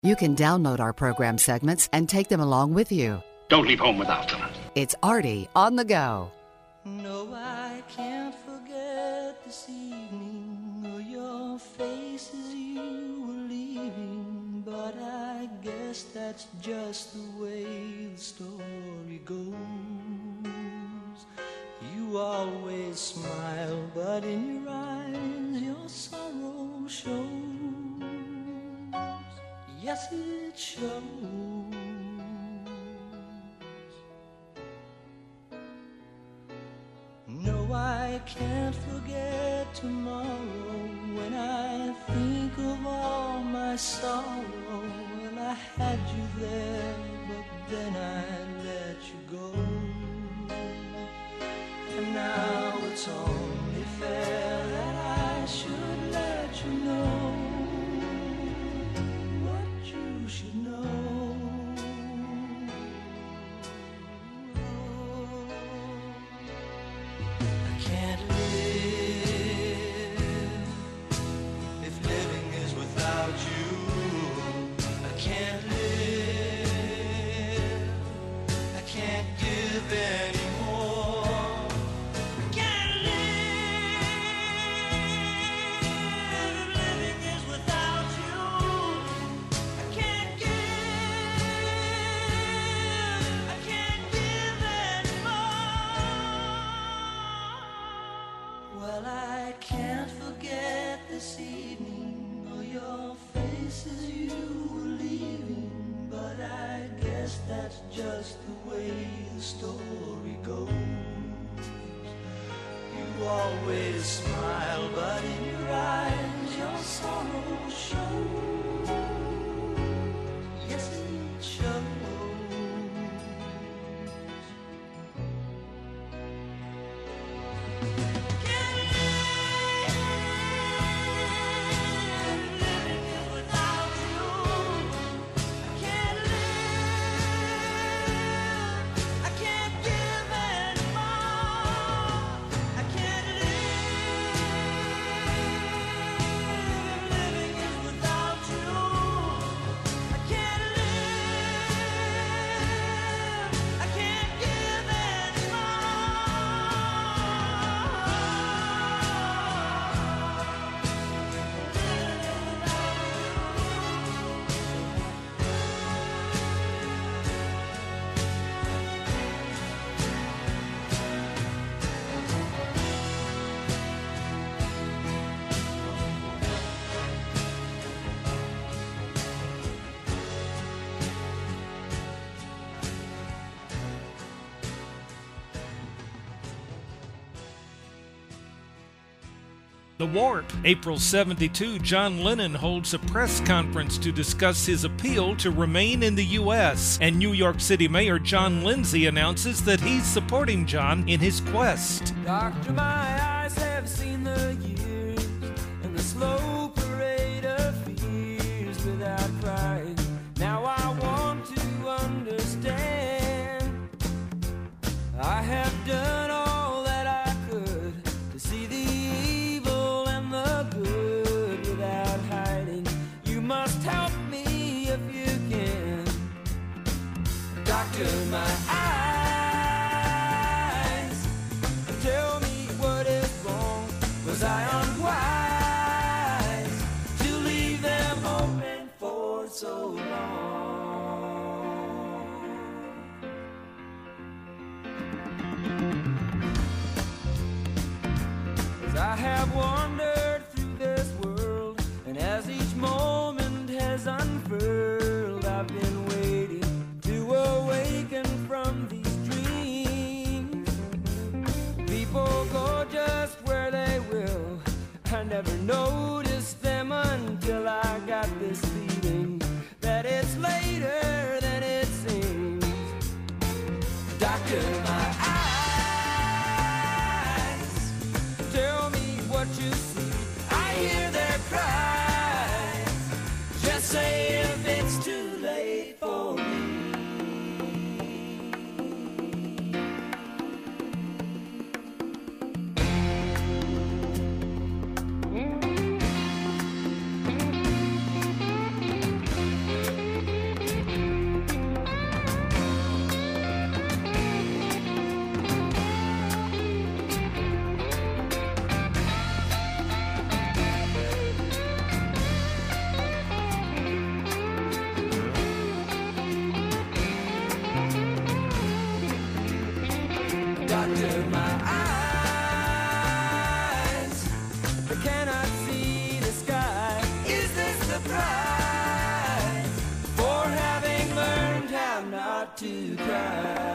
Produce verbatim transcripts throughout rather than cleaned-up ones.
You can download our program segments and take them along with you. Don't leave home without them. It's Artie on the go. No, I can't forget this evening or your face as you were leaving, but I guess that's just the way the story goes. You always smile, but in your eyes your sorrow shows. Yes, it shows. No, I can't forget tomorrow when I think of all my sorrow. Well, I had you there, but then I let you go. And now it's only fair that I should let you know what you should know. I can't live if living is without you. I can't live, I can't give anymore. I can't live if living is without you. I can't give, I can't give anymore. Well, I can't forget this evening or your face as you were leaving, but I guess that's just the way the story goes. You always smile, but in your eyes your sorrow shows. Yes, it shows. The Warp. April seventy-two, John Lennon holds a press conference to discuss his appeal to remain in the U S, and New York City Mayor John Lindsay announces that he's supporting John in his quest. Doctor, my eyes have seen the years and the slow parade of fears without crying. Now I want to understand. I have done all that I could to see the evil and the good without hiding. You must help me if you can. Doctor, my eyes, tell me what is wrong. Was I unwise to leave them open for so long? 'Cause I have wandered through this world, and as each moment has unfurled, I've been waiting to awaken from these dreams. People go just where they will. I never noticed them until I got this feeling that it's later than it seems. Doctor, my eyes, tell me what you see. I hear their cries. Just say if it's too late for me. to cry.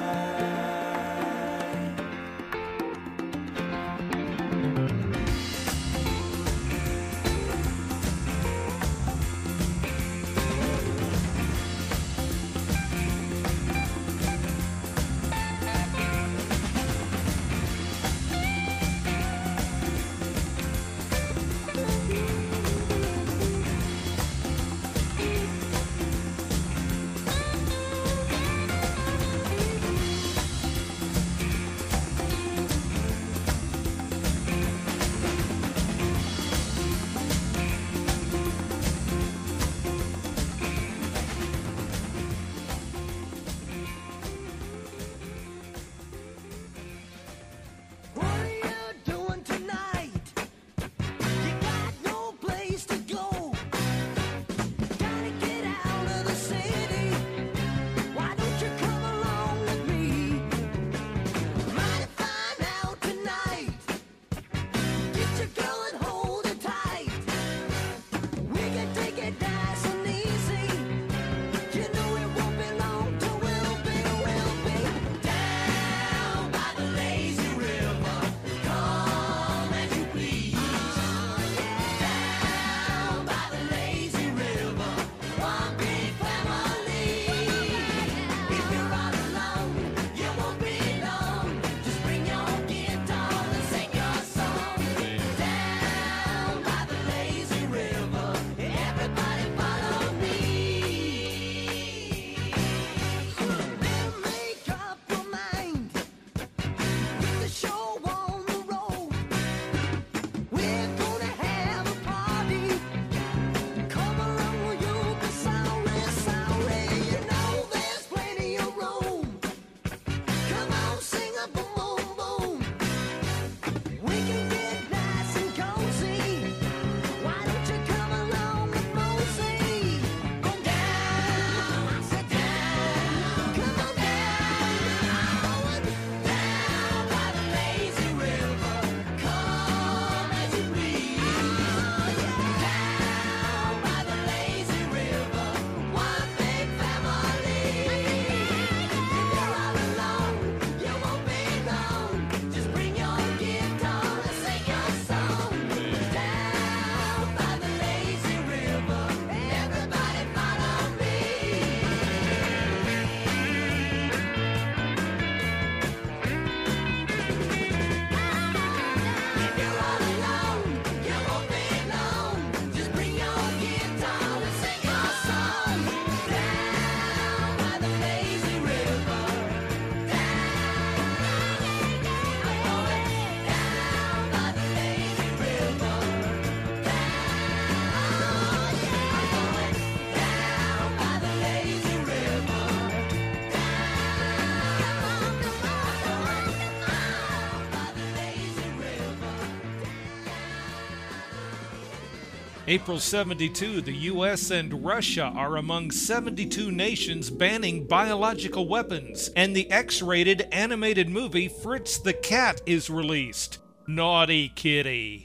April seventy-two, the U S and Russia are among seventy-two nations banning biological weapons, and the X-rated animated movie Fritz the Cat is released. Naughty kitty.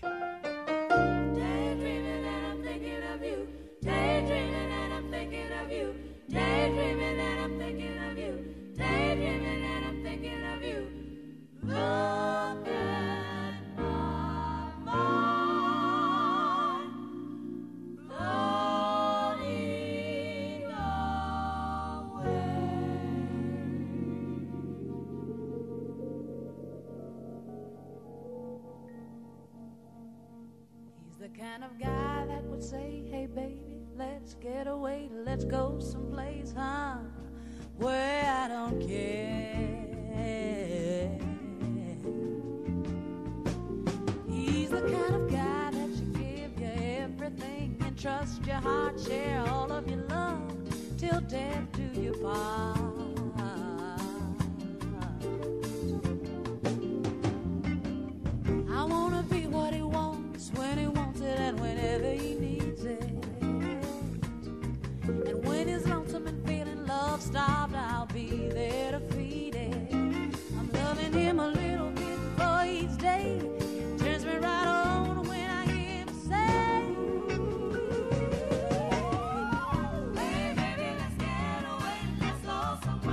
Daydreaming and I'm thinking of you. Daydreaming and I'm thinking of you. Daydreaming and I'm thinking of you. Daydreaming and I'm thinking of you. Look at my mind floating away. He's the kind of guy that would say, hey baby, let's get away, let's go someplace, huh, where I don't care. He's the kind of guy that should give you everything and trust your heart, share all of your love till death do you part. I wanna be what he wants when he wants it and whenever he needs it. And when he's lonesome and feeling love-starved, I'll be there to feed it. I'm loving him a little bit for each day. Turns me right on when I hear him say, hey baby, let's get away, let's go somewhere.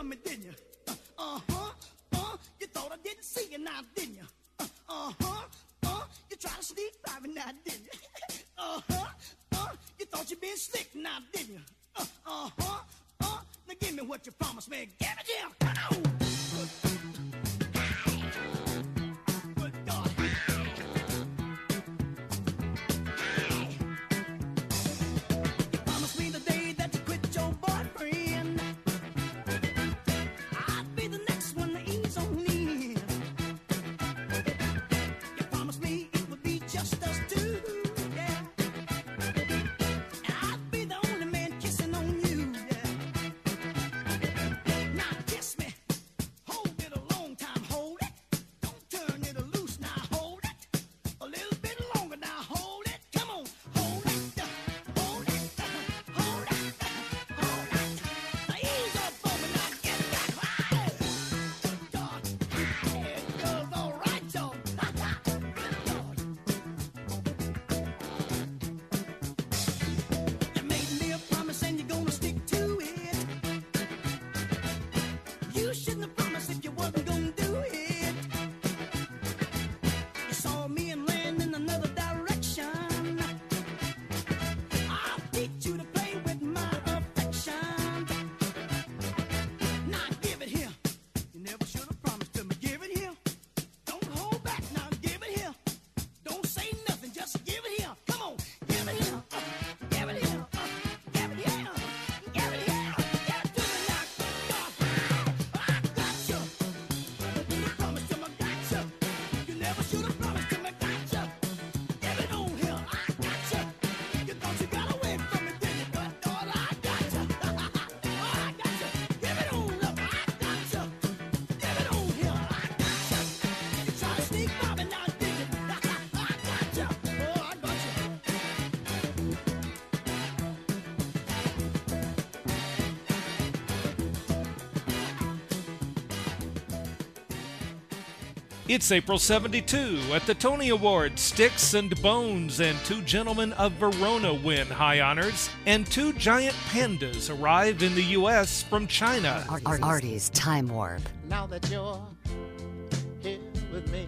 from me, didn't you? Uh huh. Uh, you thought I didn't see you now, didn't you? Uh huh. Uh, you tried to sneak by me now, didn't you? Uh huh. Uh, you thought you been slick now, didn't you? Uh huh. Uh, now give me what you promised me. Give it here. Come on. Good God. You promised me the day that you quit your boyfriend, I'd be the next one to ease on in. You promised me it would be just us two, yeah. And I'd be the only man kissing on you, yeah. Now kiss me, hold it a long time, hold it. Don't turn it loose, now hold it. A little bit longer, now hold it. Come on, hold it, uh, hold it, uh, hold it, uh, hold it. Now ease up on me, now get back. Hey, God, hey, it goes all right, y'all. Good God. You made me a promise and you're gonna stick to it. You shouldn't have promised if you wasn't gonna do it. You saw me and land in another direction. I'll teach you to play with my affection. Now give it here. You never should have promised to me. Give it here. Don't hold back. Now give it here. Don't say nothing. Just give it here. Come on. Give it here. Uh, give it here. Uh, give it here. Give it here. Give it to me now. God, I got you. You promised to me, got you. You never should have promised to me, got you. Give it on here. I got you. You thought you got away from me, didn't you? But God, I got you. I got you. Give it on up. I got you. Give it on here. I got you. You try to sneak by me now, didn't you? I got you. Oh, I got you. It's April seventy-two. At the Tony Awards, Sticks and Bones and Two Gentlemen of Verona win high honors, and two giant pandas arrive in the U S from China. Ar- Ar- Artie's Time Warp. Now that you're here with me,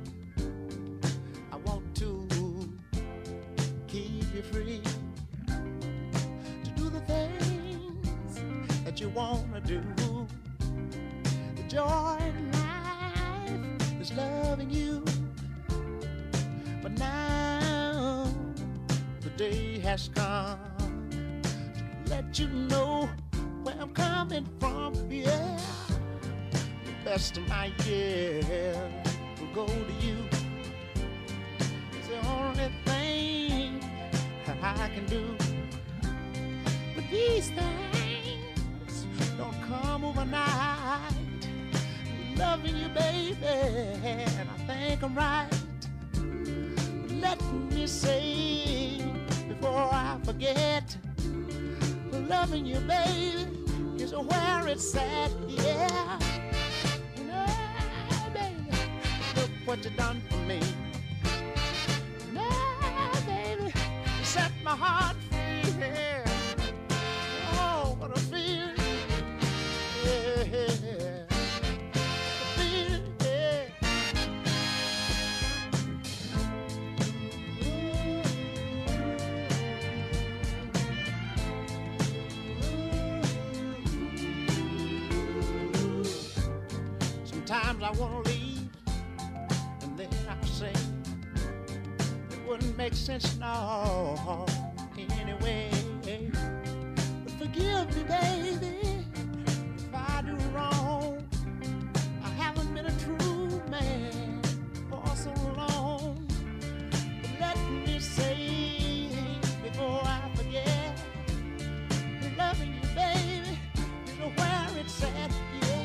I want to keep you free to do the things that you want to do. The joy in life is loving you, but now the day has come to let you know where I'm coming from, yeah. The best of my years will go to you. It's the only thing that I can do. But these things don't come overnight. Loving you, baby, and I think I'm right. Let me say before I forget, loving you, baby, is where it's at, yeah. You know, baby, look what you done for me. Now, baby, you set my heart free, yeah. Oh, what a feeling, yeah. Sometimes I want to leave, and then I say it wouldn't make sense, no, anyway. But forgive me, baby, if I do wrong. I haven't been a true man for so long. But let me say before I forget, loving you, baby, is where it's at, yeah.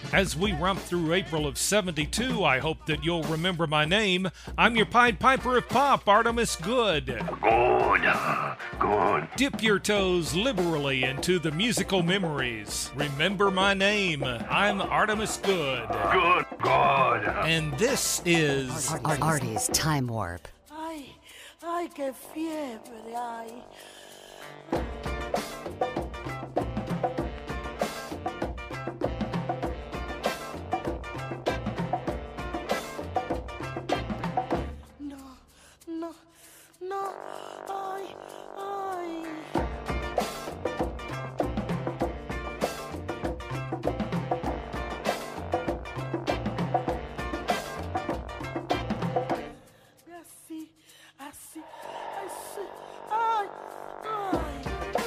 As we romp through April of seventy-two, I hope that you'll remember my name. I'm your Pied Piper of Pop, Artemus Good. Good, good. Dip your toes liberally into the musical memories. Remember my name. I'm Artemus Good. Good, good. And this is... Ar- Ar- Artie's Time Warp. Ay, ay, qué fiebre, ay. No, no, no, ay, ay. Así, así, así, ay, ay.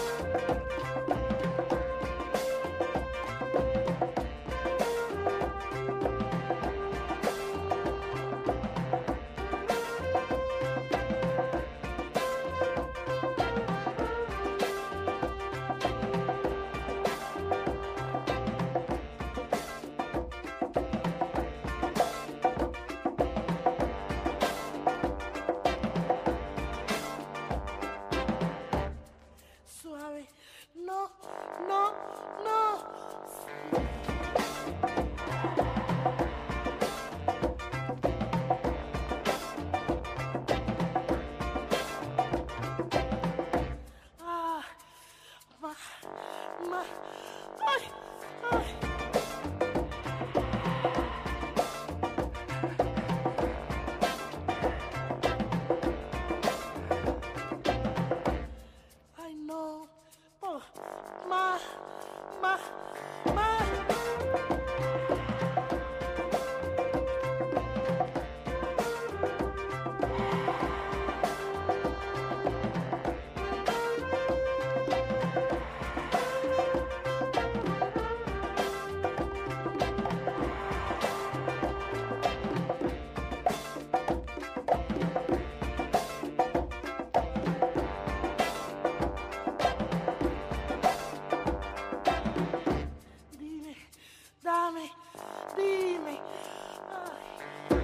Suave, no, no, no. Ah, ma, ma, ay, ay. I know. Oh, ma, ma, ma. Dime, dame, dime. Ay.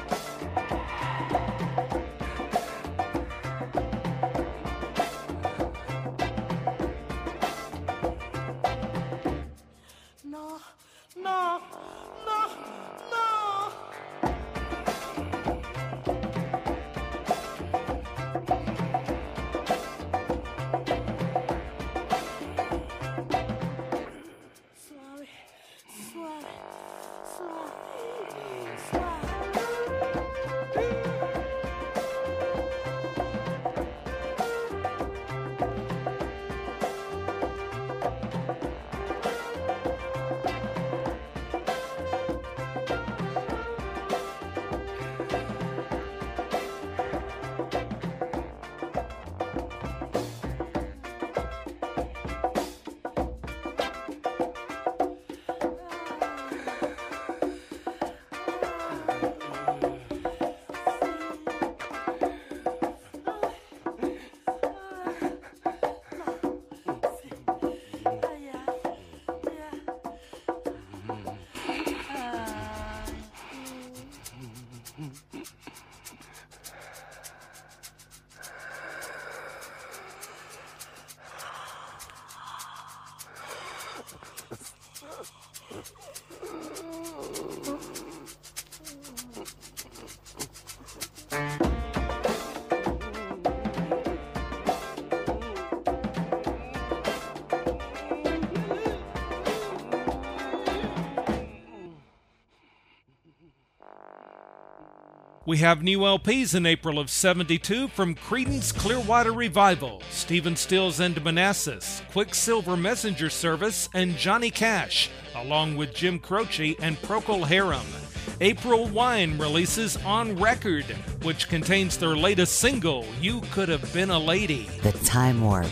No, no, no, no. Suave, suave, suave, suave. Ay, ay, We have new L Ps in April of seventy-two from Creedence Clearwater Revival, Stephen Stills and Manassas, Quicksilver Messenger Service, and Johnny Cash, along with Jim Croce and Procol Harum. April Wine releases On Record, which contains their latest single, You Could Have Been a Lady. The Time Warp.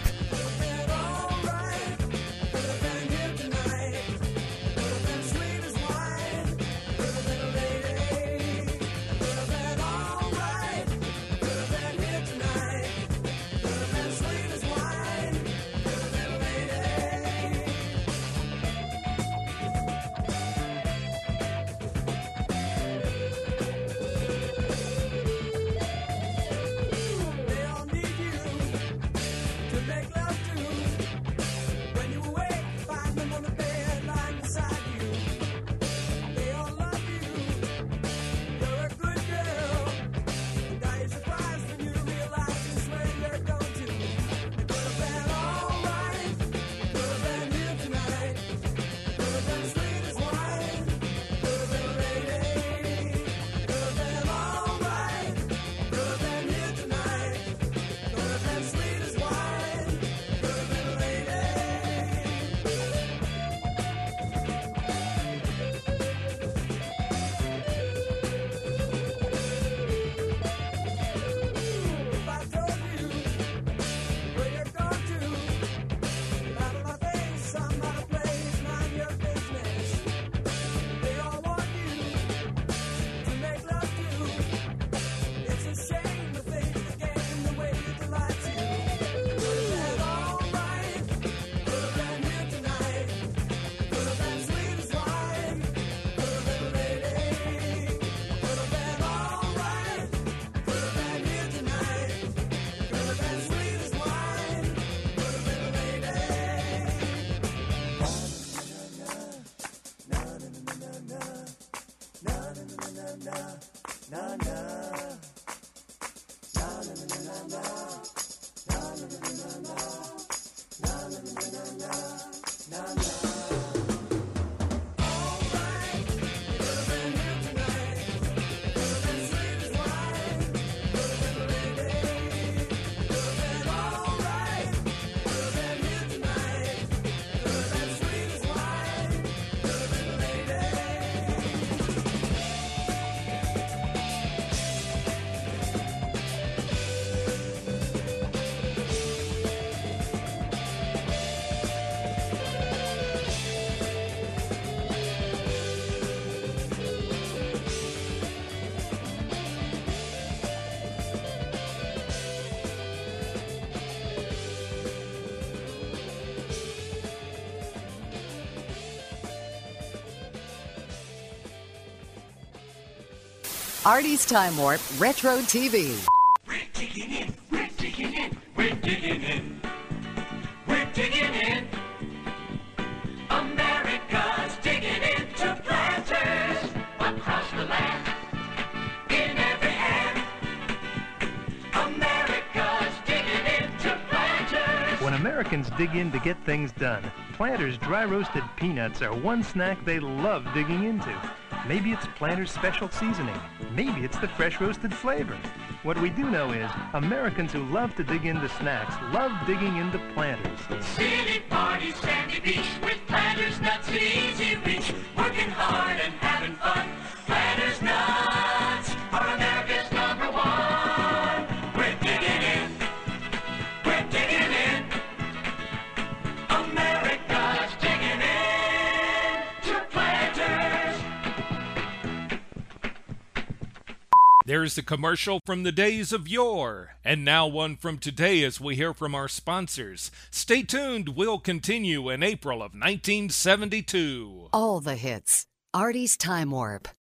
Artie's Time Warp Retro T V. We're digging in, we're digging in, we're digging in, we're digging in. America's digging into planters across the land, in every hand. America's digging into planters. When Americans dig in to get things done, Planters dry roasted peanuts are one snack they love digging into. Maybe it's Planters special seasoning. Maybe it's the fresh roasted flavor. What we do know is Americans who love to dig into snacks love digging into Planters. City parties, sandy beach, with Planters nuts in easy reach. Working hard and having fun. Planters nuts are America's number one. We're digging in. We're digging in. America's digging in to Planters. There's the commercial from the days of yore, and now one from today as we hear from our sponsors. Stay tuned, we'll continue in April of nineteen seventy-two. All the hits. Artie's Time Warp.